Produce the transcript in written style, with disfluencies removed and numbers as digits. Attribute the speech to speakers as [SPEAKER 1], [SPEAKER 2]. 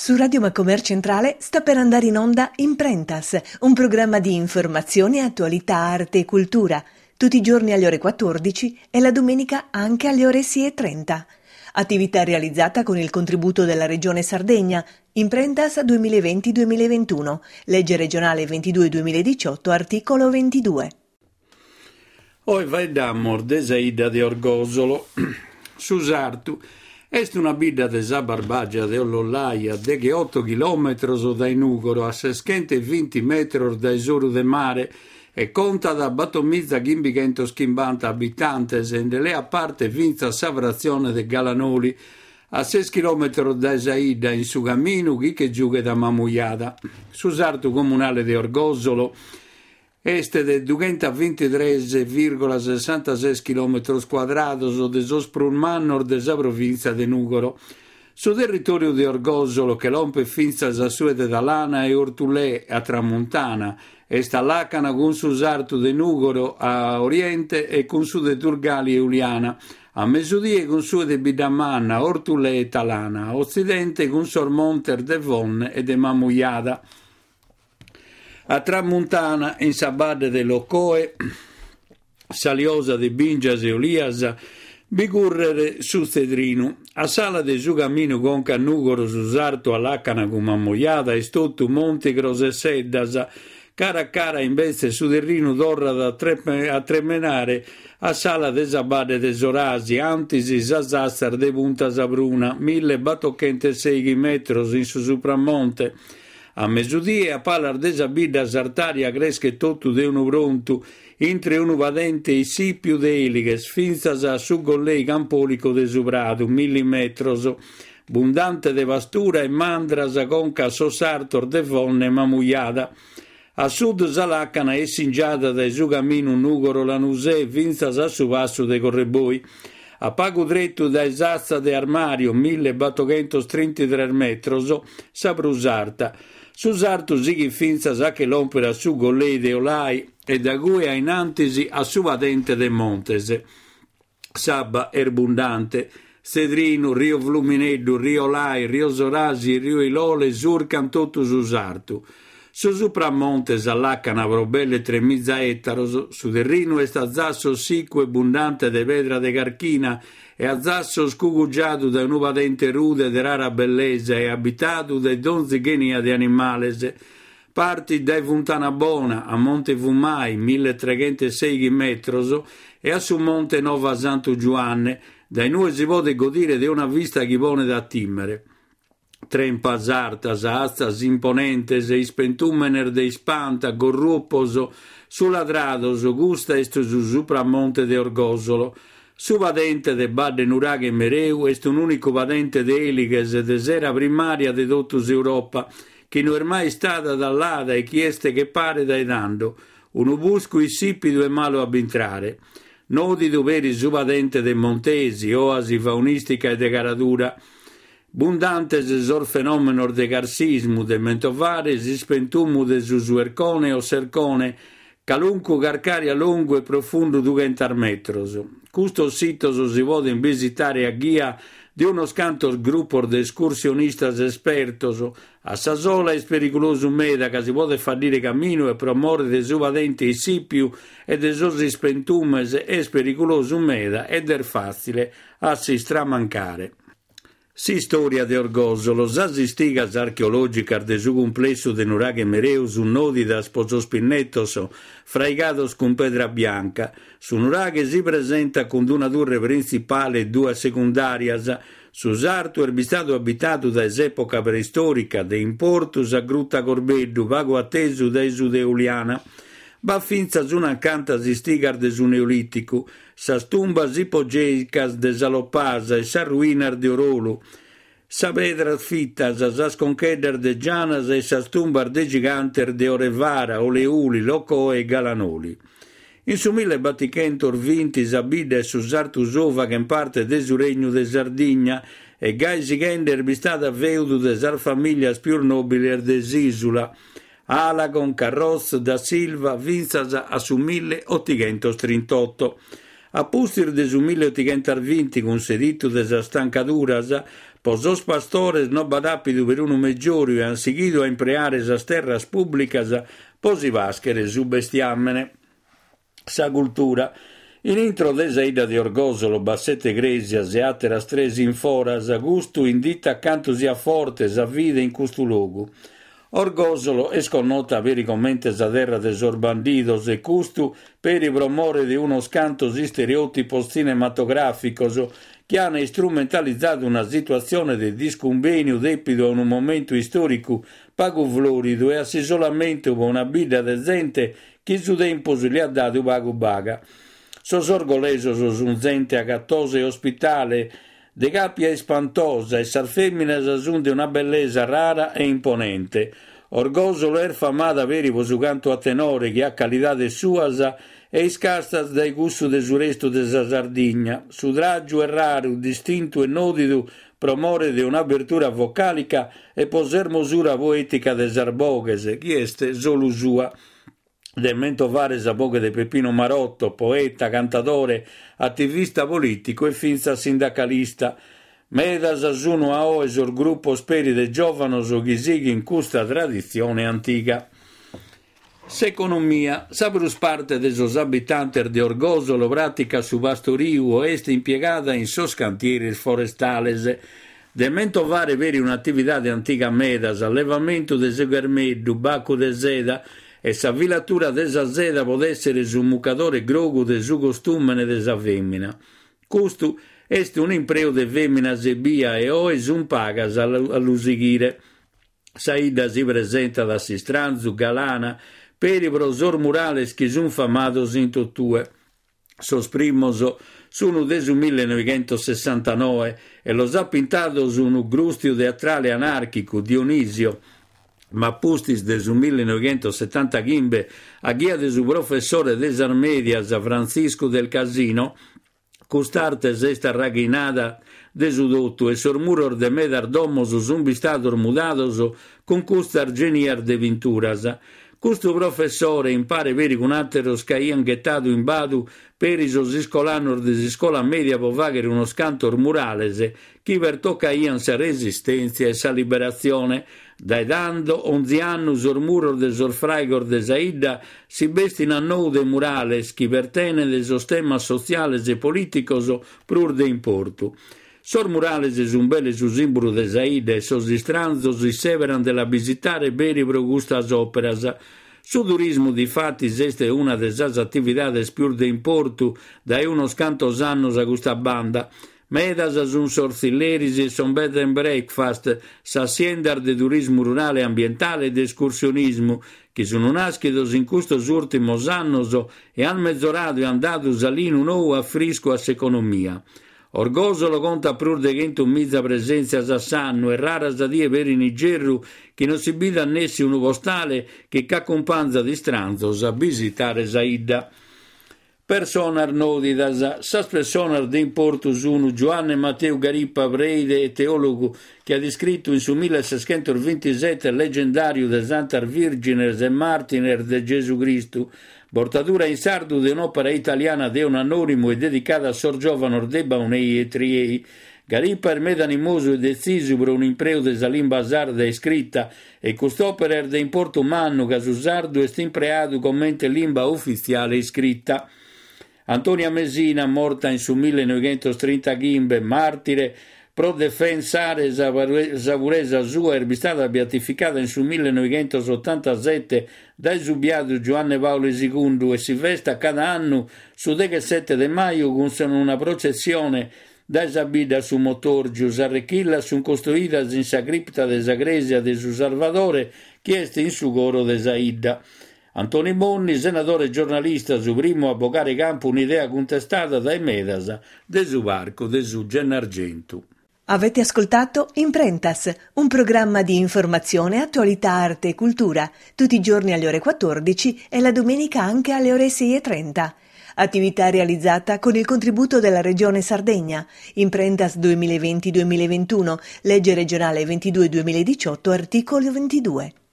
[SPEAKER 1] Su Radio Macomer Centrale sta per andare in onda Imprentas, un programma di informazione, attualità, arte e cultura, tutti i giorni alle ore 14 e la domenica anche alle ore 6:30. Attività realizzata con il contributo della Regione Sardegna, Imprentas 2020-2021, legge regionale 22-2018, articolo 22.
[SPEAKER 2] Oi vedamo de Saida de Orgosolo, Susartu, est una bidda de sa barbagia de Ollollaia de che 8 chilometros dai Nugoro a 620 metros dai Soru de Mare e conta da batomizza 550 abitantes e le a parte vinza sa frazione de Galanoli a 6 km da Saida in su cammino che giughe da Mamuiada. Susartu comunale de Orgosolo este de 223,66 km quadrados de Sosprun Manor de sa provincia de Nugoro. Su territorio di Orgosolo che l'ompe finza sa suede da Lana e Ortulè a Tramontana, e sta Lacana con Susartu de Nugoro a Oriente e con su de Turgali e Uliana, a Mesudie con su de Bidamanna, Ortulè e Talana, a Occidente con Sormonter de Von e de Mamuiada. A Tramontana, in Sabade de Locoe, Saliosa de Bingias e Oliasa, Bigurrere su Cedrinu, a Sala de Sugamino con Cannugoro Susartu a Lacana con Mamoiada e Stottu Montegros e Seddasa, cara cara invece su Terrino d'Orra a Tremenare, a Sala de Sabade de Sorasi, Antisi Sasassar de Punta Sabruna, 1000 batocchente 6 metros in su Supramonte, a Mesudie a Palar de Sabida Sartaria cresche tottu de unu prontu, intre unu vadente i sipiu de eliges, finzas a su gollei campolico de Subradu, 1000 metros, abundante de vastura e mandras a conca Sosartor de Vonne Mamuiada. A sud Salacana e singiata dai su cammino Nugoro Lanusè, finzas a su vasso de Correboi. A pago dretto da esazza de armario 1233 metros, sabrusarta. Susartu sighi finza sa che l'opera su gollei de Olai e da cui in antisi a su vadente de Montese. Sabba erbundante, Cedrino, Rio Flumineddu, Rio Olai, Rio Sorasi, Rio Ilole, surcan tutto Susartu. Su Supramontes all'Acana belle 3.000 ettaros, su Terrino est a zasso sicco e abbondante de pedra de Carchina e a zasso scugugiato da un vadente rude de rara bellezza e abitato da donzi genia de animales. Parti dai Fontana Bona a Monte Fumai, 1306 metros, e a su Monte Nova Santo Giovanne, dai noi si può godere di una vista che pone da timmere. Trempas artas, astas imponentes, e ispentumener de ispanta, gorrupposo, suladrados, gusta est su Supramonte de Orgosolo. Su vadente de Badde Nuraghe Mereu est un unico vadente de eliges de sera primaria de dottus Europa, che non è mai stata dall'ada e chieste che pare dai dando, un busco issipido e malo a bintrare. Nodi doveri su vadente de Montesi, oasi faunistica e de caradura, bundantes sor fenomeno de garsismu, de mentovares, ispentumu de susuercone o sercone, calunque carcaria lungo e profondo 200 metros. Custo sito si può visitare a guia di uno scanto gruppo de escursionistas espertos, a sa sola è pericoloso meda che si può far dire cammino e promuovere de su vadenti sipiu e de sos ispentumes è pericoloso meda ed è facile a si stramancare. Si storia de Orgosolo, sas stigas archeologicas de su complesso de Nuraghe Mereus, un nodi da sposospinnettos fraigados con pedra bianca. Su Nuraghe si presenta con una torre principale e due secundarias. Susartu è stato abitato da epoca preistorica, de importus a Grutta Corbeddu, vago atteso da su de Uliana. Va finza su una canta si stigar de su Neolitico, sas tumbas ipogeicas de Salopasa e sa ruinar de Orolu, sa pedra fittas, sas conchedder de Gianas e sas tumbar de giganter de Orevara, Oleuli, Loco e Galanoli. In su 1000 batichentor vinti Sabida e Susartu Sova che in parte de su regno de Sardigna e gai sigender bistata feudo de sar familias più nobili de Sisula, Alagon, Carroz, da Silva, vinzas a su 1838. A pustir de su 1820 con sedito de sa stancaduras, Posos pastores non badapidu per unu meggiore e ansighidu a impreare esas terras pubblicas posi vaschere su bestiammene. Sa cultura, in intro desa ida di Orgosolo, bassette gresias e atteras tres in foras, a gustu indita accanto sia fortes a vide in custu logu. Orgosolo es connota veri commentes a terra de sorbandidos e custu per i promore di unos cantos stereotipos cinematograficos che hanno strumentalizzato una situazione di discumbeniu depido a un momento storico pago florido e a isolamento con una bida de gente che su tempos li ha dato pago baga. Sos orgolesos un gente agattosa e ospitale, de gabbia espantosa e sal femmines asunde una bellezza rara e imponente. Orgosolo er famada veri su canto a tenore che ha qualitade suasa e iscastas dai gusto de su resto de sa Sardigna. Su draggio e raro, distinto e nodidu, promore de un'apertura vocalica e poser mosura poetica de Sarboghese, chi este solo sua. Del mentovare sa boche de Peppino Marotto, poeta, cantatore, attivista politico e finza sindacalista. Medas asuno a oesor gruppo speri de giovanos o ghisighi in custa tradizione antica. S'economia, sabrus parte de sos abitanter de Orgosolo pratica su vasto riu est impiegata in sos cantieres forestales. De mentovare veri un'attività de antica medas, allevamento de seguermeddu, bacco de seda, e sa vilatura de sa seda pod essere su mucadore grogu de su costumene de sa femmina. Custu est un impreo de femmina sebia e oes un pagas all'usighire. Sa ida si presenta da sistranzu, galana, peri prosor murales che sun famados in tottue. Sos primos sono de su 1969 e los ha pintados unu grustio teatrale anarchico, Dionisio, ma pustis de su 1970 gimbe a guia de su professore des Armedias Francisco del Casino, custartes est arraghinada de su dotto e sormuror de medar domos zumbistados mudados con custar geniar de vinturas. Custu professore impare veri con atteros ca ian gettadu in badu per isos iscolanor de iscola media po vagere uno scantor murales chi vertocca ian sa resistenza e sa liberazione. Dai dando, 11 anni, sormuror de sorfraigor de Saida si bestina a nou de murales chi vertene de sos temas sociales e politicos prur de importu. Sor murales es un belle su simbolo de Saida e sos istranzos si severan de la visitare beri pro gustas operas. Su turismo di fatti este una de sas attividades più de importu dai unos cantos annos a gusta banda. Medas sun sorzilleris e son bed and breakfast, s'azienda de turismo rurale ambientale ed escursionismo, che sono nascidos in custos ultimos annos e han mezzorado e andatus all'inu nou affrisco a s'economia. Orgosolo conta prur de 21.000 presenzias a s'anno e raras a die per in Nigerru che non si bida annessi uno postale che c'accompagna di stranzos a visitare Saida. Personar nodidas, sas personar de importus unu Giovanni Matteo Garippa Breide, teologo che ha descritto in su 1627 il leggendario de Santar Virgines e Martiner de Gesù Cristo, portatura in sardo de un'opera italiana de un anonimo e dedicata a Sor Giovanor de Baunei e Triei. Garippa er medanimoso e deciso per un impreo de sa limba sarda e scritta e quest'opera er de importo manno che su sardo est impreado commente limba ufficiale e scritta. Antonia Mesina, morta in su 1930 gimbe, martire, pro defensare savuresa sua, è stata beatificata in su 1987 dai subiato Giovanni Paolo II e si festa cada anno su 17 de maio con una processione da sabida su motorgius arrechilla sun costruidas in sa cripta de sa Gresia de su Salvadore che est in su coro de Saida. Antoni Monni, senatore e giornalista, su primo a bocare campo un'idea contestata dai Medas de su barco de su Gennargentu.
[SPEAKER 1] Avete ascoltato Imprentas, un programma di informazione, attualità, arte e cultura, tutti i giorni alle ore 14 e la domenica anche alle ore 6:30. Attività realizzata con il contributo della Regione Sardegna. Imprentas 2020-2021, legge regionale 22-2018, articolo 22.